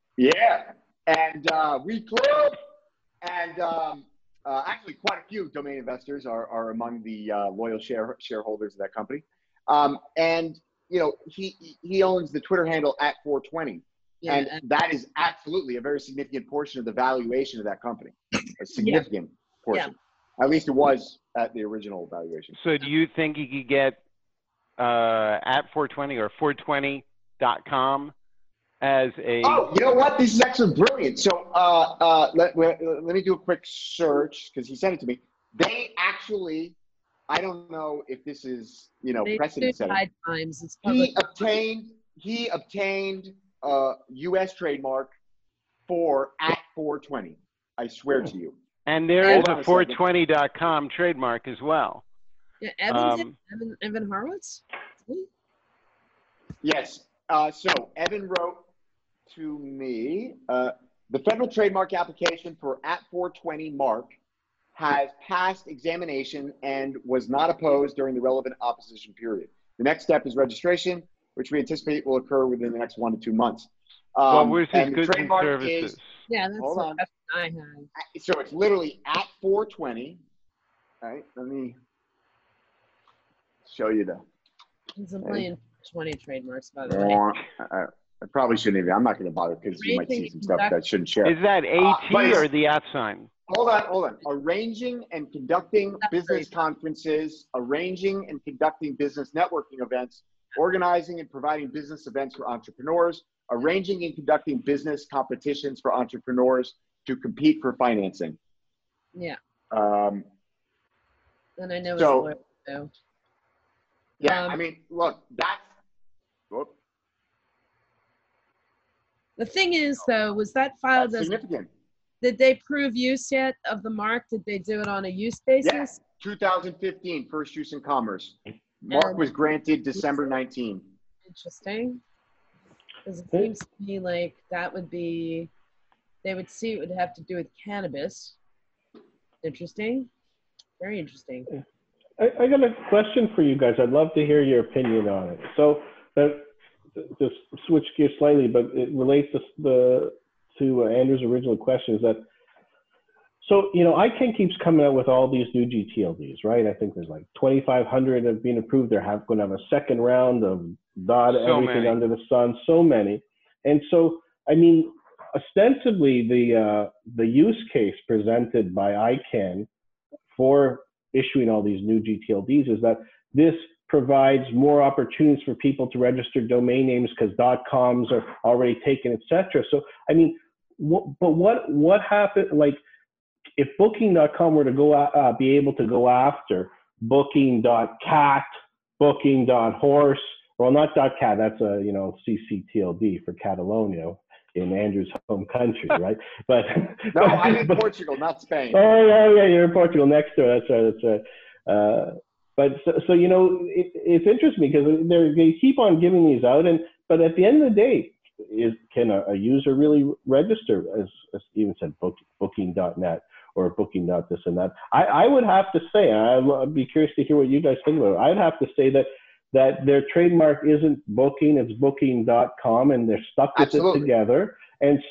Speaker 4: Weed Club, and actually quite a few domain investors are among the loyal shareholders of that company. And he owns the Twitter handle @420. Yeah, and that is absolutely a very significant portion of the valuation of that company. A significant portion. Yeah. At least it was at the original valuation.
Speaker 3: So do you think you could get @420 or 420.com as a...
Speaker 4: Oh, you know what? This is actually brilliant. So let me do a quick search, because he sent it to me. They actually, I don't know if this is, precedent setting. He obtained a U.S. trademark for @420. I swear to you.
Speaker 3: And there is a 420.com trademark as well.
Speaker 5: Yeah, Evan Horowitz?
Speaker 4: Yes. So Evan wrote to me, the federal trademark application for @420 mark has passed examination and was not opposed during the relevant opposition period. The next step is registration, which we anticipate will occur within the next 1 to 2 months.
Speaker 3: Where's his goods and services?
Speaker 5: That's what I had.
Speaker 4: So it's literally @420. All right, let me show you
Speaker 5: He's a million 20 trademarks, by the way.
Speaker 4: I probably shouldn't even. I'm not going to bother, because you might see some stuff that I shouldn't share.
Speaker 3: Is that AT or the @ ?
Speaker 4: Hold on. Arranging and conducting business conferences, arranging and conducting business networking events, organizing and providing business events for entrepreneurs, arranging and conducting business competitions for entrepreneurs to compete for financing.
Speaker 5: Yeah.
Speaker 4: And
Speaker 5: I know it's a lawyer, too.
Speaker 4: Yeah, I mean, look, that's... Whoop.
Speaker 5: The thing is, though, was that filed as...
Speaker 4: significant.
Speaker 5: Did they prove use yet of the mark? Did they do it on a use basis?
Speaker 4: Yes, 2015, first use in commerce. Mark was granted December 19.
Speaker 5: Interesting. Because it seems to me like that would be... They would see it would have to do with cannabis. Interesting. Very interesting.
Speaker 6: I got a question for you guys. I'd love to hear your opinion on it. So just switch gears slightly, but it relates to Andrew's original question. Is that so? ICANN keeps coming out with all these new GTLDs, right? I think there's like 2,500 have been approved. They're going to have a second round of everything under the sun. So many, and so I mean, ostensibly the use case presented by ICANN for issuing all these new GTLDs is that this provides more opportunities for people to register domain names because .coms are already taken, etc. So, I mean, what happened? Like, if Booking.com were to be able to go after Booking.cat, Booking.horse, well, not .cat, that's a CCTLD for Catalonia in Andrew's home country, right? But
Speaker 4: no, I'm in Portugal, not Spain.
Speaker 6: Oh yeah, you're in Portugal next door. That's right. But so it's interesting because they keep on giving these out, but at the end of the day, can a user really register, as Steven said, Booking.net or Booking this and that? I would have to say, I'd be curious to hear what you guys think about it. I'd have to say that their trademark isn't Booking, it's Booking.com, and they're stuck with it together. And so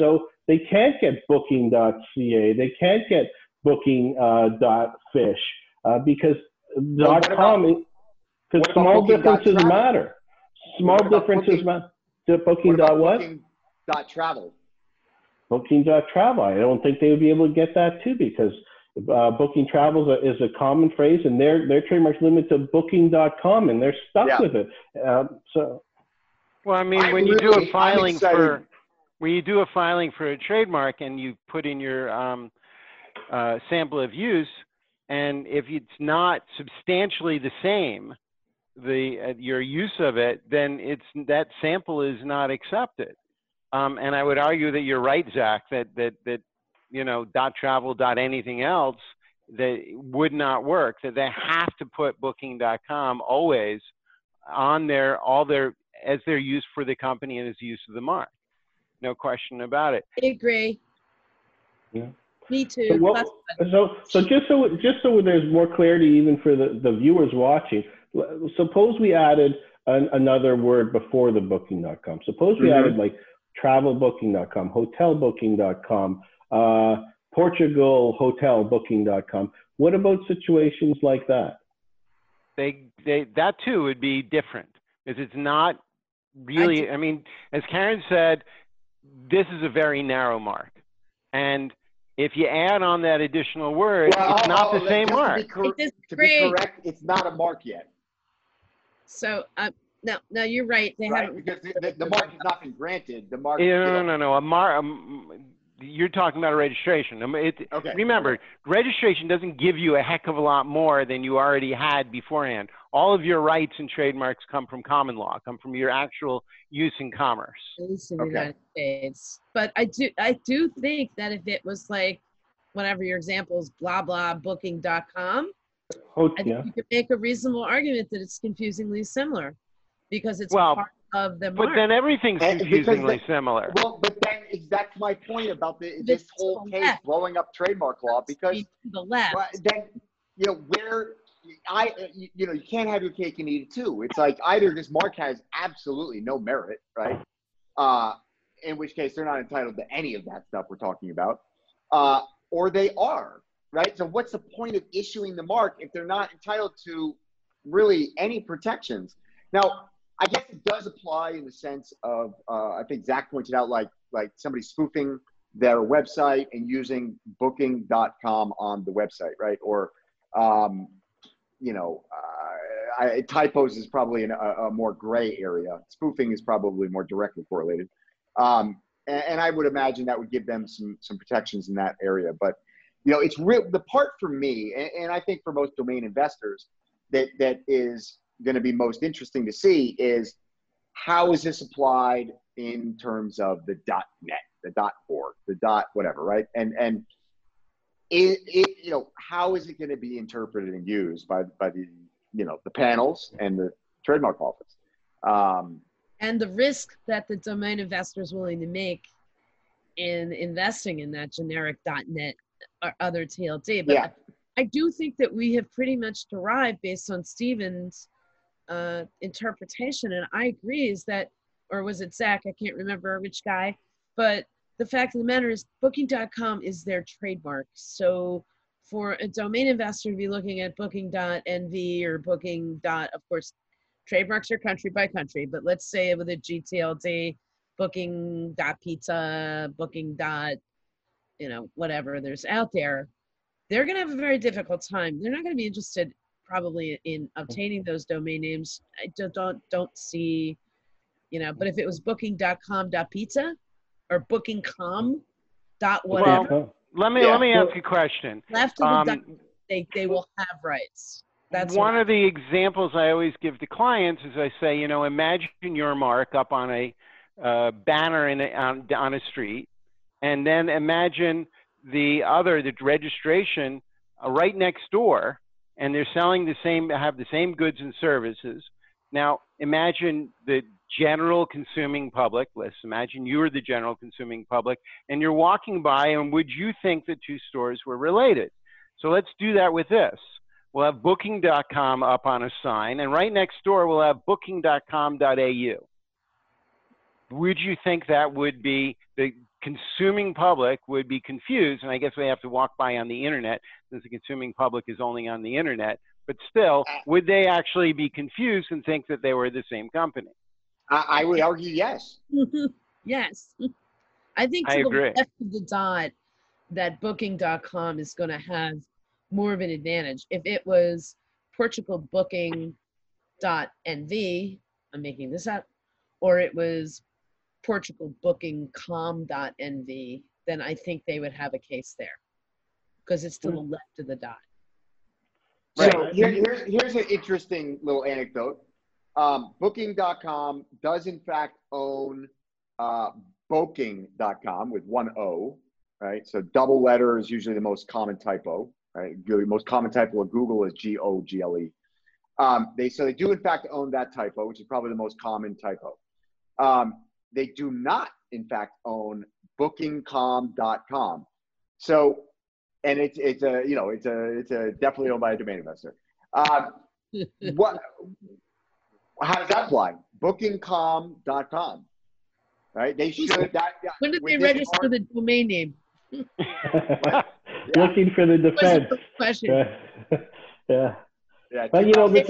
Speaker 6: they can't get booking.ca, they can't get booking.fish because .com, because small differences matter. Small differences matter. Booking.what?
Speaker 4: Booking.travel.
Speaker 6: Booking.travel. I don't think they would be able to get that too, because booking travel is a common phrase, and their trademark's limited to booking.com, and they're stuck with it.
Speaker 3: Well, I mean, when you do a filing for a trademark and you put in your sample of use, and if it's not substantially the same, your use of it, then that sample is not accepted. And I would argue that you're right, Zach, that .travel, .anything else, that would not work, that they have to put booking.com always on as their use for the company and as use of the mark. No question about it.
Speaker 5: I agree.
Speaker 6: Yeah.
Speaker 5: Me too.
Speaker 6: So just so there's more clarity even for the viewers watching, suppose we added another word before the booking.com. Suppose we added like travelbooking.com, hotelbooking.com, Portugal hotel booking.com. What about situations like that?
Speaker 3: That too would be different, because it's not really, I mean, as Karen said, this is a very narrow mark. And if you add on that additional word, it's not the same mark.
Speaker 4: To be correct, it's not a mark yet.
Speaker 5: So, no, you're right. They haven't,
Speaker 4: because the mark has not been granted. The mark.
Speaker 3: No. A mark. You're talking about a registration.
Speaker 4: Okay.
Speaker 3: Remember, registration doesn't give you a heck of a lot more than you already had beforehand. All of your rights and trademarks come from common law, come from your actual use in commerce.
Speaker 5: In the United States. But I do think that if it was like, whatever your examples, blah, blah, booking.com, I think you could make a reasonable argument that it's confusingly similar, because it's part of the mark.
Speaker 3: But then everything's confusingly similar.
Speaker 4: Well, but then that's my point about this whole case blowing up trademark law, because then, you can't have your cake and eat it too. It's like either this mark has absolutely no merit, right? In which case they're not entitled to any of that stuff we're talking about, or they are, right? So what's the point of issuing the mark if they're not entitled to really any protections? Now, I guess it does apply in the sense of, I think Zach pointed out, like somebody spoofing their website and using booking.com on the website, right? Or, typos is probably a more gray area. Spoofing is probably more directly correlated. And I would imagine that would give them some protections in that area. But, it's the part for me, and I think for most domain investors, that is going to be most interesting to see is how is this applied in terms of the .net, the .org, the whatever, right? And how is it going to be interpreted and used by the the panels and the trademark office,
Speaker 5: and the risk that the domain investor is willing to make in investing in that generic .net or other TLD. But I do think that we have pretty much derived, based on Stephen's interpretation, and I agree, is that, or was it Zach? I can't remember which guy, but the fact of the matter is booking.com is their trademark. So for a domain investor to be looking at booking.nv or booking. Of course, trademarks are country by country, but let's say with a GTLD, booking.pizza, booking. Whatever there's out there, they're going to have a very difficult time. They're not going to be interested probably in obtaining those domain names. I don't see, but if it was booking.com.pizza or booking.com.whatever.
Speaker 3: Well, let me ask you a question.
Speaker 5: Left of the they will have rights. That's
Speaker 3: one of the examples I always give to clients is I say, imagine your mark up on a banner on a street, and then imagine the registration right next door, and they're selling have the same goods and services. Now, imagine the general consuming public. Let's imagine you are the general consuming public, and you're walking by, and would you think the two stores were related? So let's do that with this. We'll have booking.com up on a sign, and right next door we'll have booking.com.au. Would you think that would be the consuming public would be confused, and I guess they have to walk by on the internet since the consuming public is only on the internet, but still, would they actually be confused and think that they were the same company?
Speaker 4: I would argue yes.
Speaker 5: Yes. I think
Speaker 3: I
Speaker 5: to the
Speaker 3: agree.
Speaker 5: left of the dot that booking.com is going to have more of an advantage. If it was portugalbooking.nv, I'm making this up, or it was portugalbooking.com.nv, then I think they would have a case there because it's to the left of the dot.
Speaker 4: So here's an interesting little anecdote. Booking.com does in fact own Booking.com with one O, right? So double letter is usually the most common typo, right? The most common typo of Google is Google. So they do in fact own that typo, which is probably the most common typo. They do not in fact own Booking.com. So, and it's definitely owned by a domain investor. How does that apply? Booking.com, right? They should.
Speaker 5: When did they register the domain name?
Speaker 6: Looking for the defense.
Speaker 5: Question.
Speaker 6: Yeah.
Speaker 4: But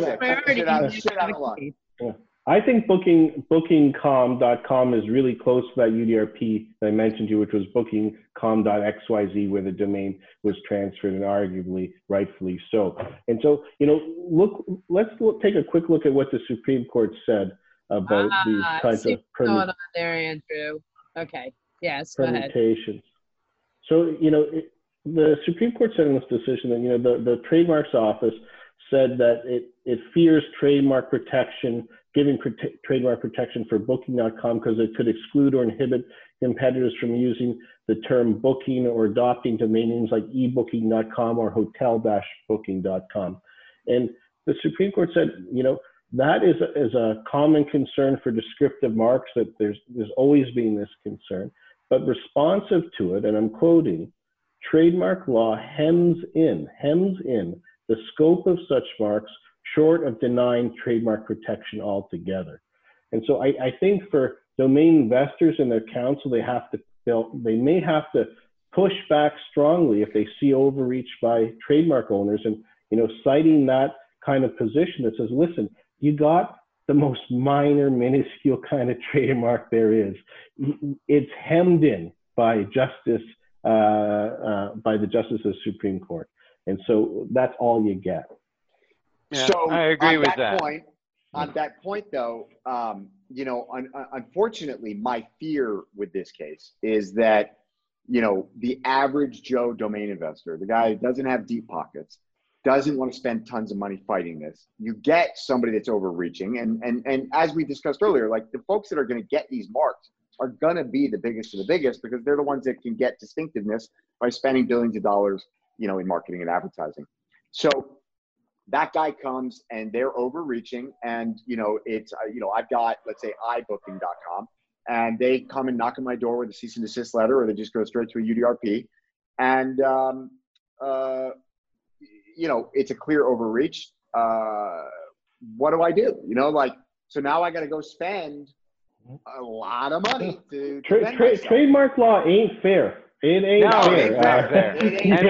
Speaker 6: I think Booking.com is really close to that UDRP that I mentioned to you, which was Booking.com.xyz, where the domain was transferred, and arguably rightfully so. And so, let's take a quick look at what the Supreme Court said about these kinds of
Speaker 5: going on there, Andrew. Okay. Yes.
Speaker 6: Permutations. So, the Supreme Court said in this decision that, the Trademarks Office said that it fears trademark protection, giving trademark protection for Booking.com because it could exclude or inhibit competitors from using the term booking or adopting domain names like ebooking.com or hotel-booking.com. And the Supreme Court said, that is a common concern for descriptive marks, that there's always been this concern, but responsive to it, and I'm quoting, trademark law hems in the scope of such marks short of denying trademark protection altogether. And so I think for domain investors and their counsel, they may have to push back strongly if they see overreach by trademark owners, and citing that kind of position that says, listen, you got the most minor, minuscule kind of trademark there is. It's hemmed in by justice, by the justice of the Supreme Court. And so that's all you get.
Speaker 3: Yeah,
Speaker 4: so
Speaker 3: I agree with that.
Speaker 4: On that point, though, unfortunately, my fear with this case is that, the average Joe domain investor, the guy who doesn't have deep pockets, doesn't want to spend tons of money fighting this. You get somebody that's overreaching. And as we discussed earlier, like the folks that are going to get these marks are going to be the biggest of the biggest because they're the ones that can get distinctiveness by spending billions of dollars, in marketing and advertising. So that guy comes and they're overreaching, and I've got, let's say, ibooking.com, and they come and knock on my door with a cease and desist letter, or they just go straight to a UDRP, and it's a clear overreach. What do I do? So now I got to go spend a lot of money to
Speaker 6: trademark law ain't fair. It ain't fair.
Speaker 3: It's not fair. And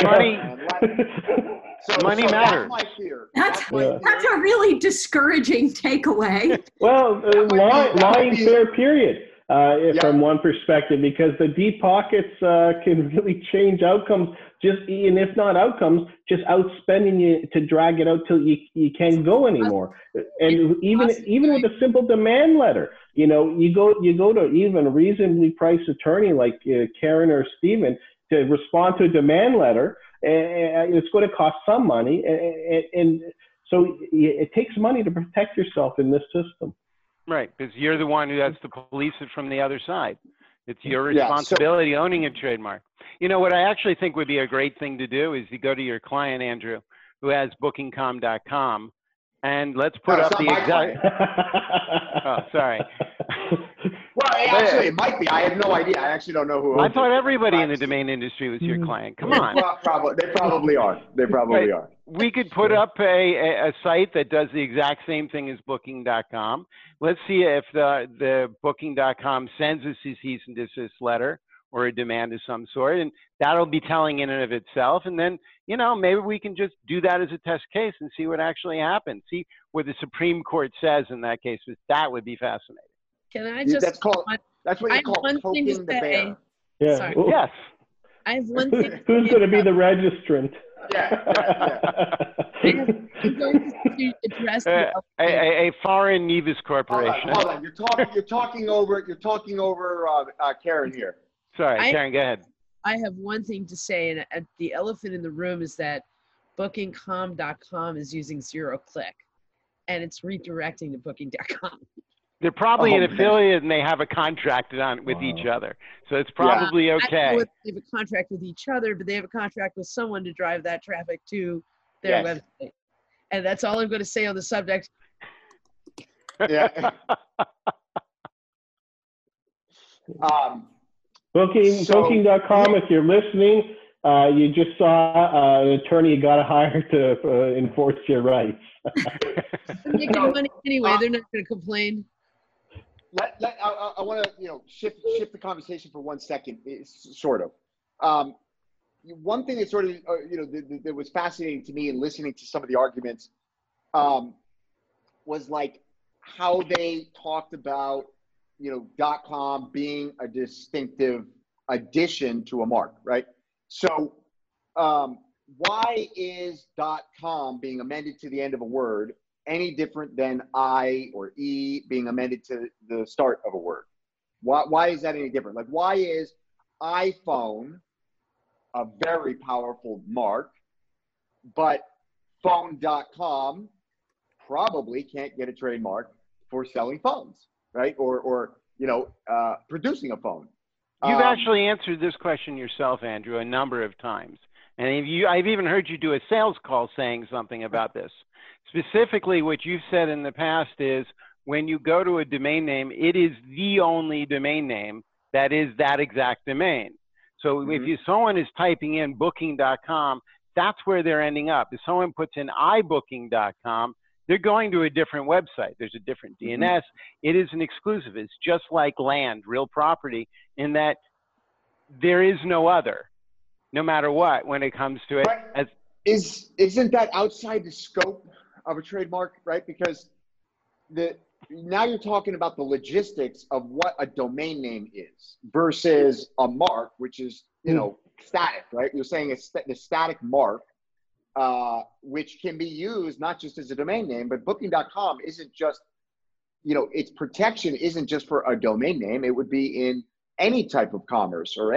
Speaker 3: money matters.
Speaker 1: That's a really discouraging takeaway.
Speaker 6: Well, law ain't fair, period. From one perspective, because the deep pockets can really change outcomes, and if not outcomes, just outspending you to drag it out till you can't go anymore. And even with a simple demand letter, you go to even a reasonably priced attorney like Karen or Stephen to respond to a demand letter, and it's going to cost some money, and so it takes money to protect yourself in this system.
Speaker 3: Right, because you're the one who has to police it from the other side. It's your responsibility owning a trademark. What I actually think would be a great thing to do is you go to your client, Andrew, who has booking.com, and let's put up the exact. Oh, sorry.
Speaker 4: Well, actually, it might be. I have no idea. I actually don't know who.
Speaker 3: I thought everybody in the domain industry was your client. Come on.
Speaker 4: They probably are. They probably are.
Speaker 3: We could put up a site that does the exact same thing as booking.com. Let's see if the booking.com sends us a cease and desist letter, or a demand of some sort, and that'll be telling in and of itself. And then, you know, maybe we can just do that as a test case and see what actually happens. See what the Supreme Court says in that case. That would be fascinating.
Speaker 5: Can I just?
Speaker 4: That's what you call poking the bear.
Speaker 6: Yeah.
Speaker 5: Sorry.
Speaker 6: Ooh.
Speaker 3: Yes.
Speaker 5: I have one thing.
Speaker 6: Who's going to be the registrant?
Speaker 4: Yeah.
Speaker 5: I'm going to address
Speaker 3: A foreign Nevis corporation.
Speaker 4: Hold on. You're talking over Karen here.
Speaker 3: Sorry, Karen, go ahead.
Speaker 5: I have one thing to say, and the elephant in the room is that Booking.com is using zero-click, and it's redirecting to Booking.com.
Speaker 3: They're probably an affiliate and they have a contract with each other. So it's probably okay.
Speaker 5: I don't know if they have a contract with each other, but they have a contract with someone to drive that traffic to their website. And that's all I'm going to say on the subject.
Speaker 4: Yeah.
Speaker 6: Booking.com, if you're listening, you just saw an attorney you got to hire to enforce your rights.
Speaker 5: They're making money anyway. They're not going to complain.
Speaker 4: I want to shift the conversation for 1 second, sort of. One thing that sort of that was fascinating to me in listening to some of the arguments was like how they talked about .com being a distinctive addition to a mark, right? So why is .com being amended to the end of a word any different than I or E being amended to the start of a word? Why is that any different? Like, why is iPhone a very powerful mark, but phone.com probably can't get a trademark for selling phones, right? Or producing a phone.
Speaker 3: You've actually answered this question yourself, Andrew, a number of times. And I've even heard you do a sales call saying something about this. Specifically, what you've said in the past is when you go to a domain name, it is the only domain name that is that exact domain. So if someone is typing in booking.com, that's where they're ending up. If someone puts in ibooking.com, they're going to a different website. There's a different DNS. It is an exclusive. It's just like land, real property, in that there is no other, no matter what, when it comes to it.
Speaker 4: But isn't that outside the scope of a trademark, right? Because now you're talking about the logistics of what a domain name is versus a mark, which is static, right? You're saying the static mark, which can be used not just as a domain name, but Booking.com isn't just, its protection isn't just for a domain name. It would be in any type of commerce or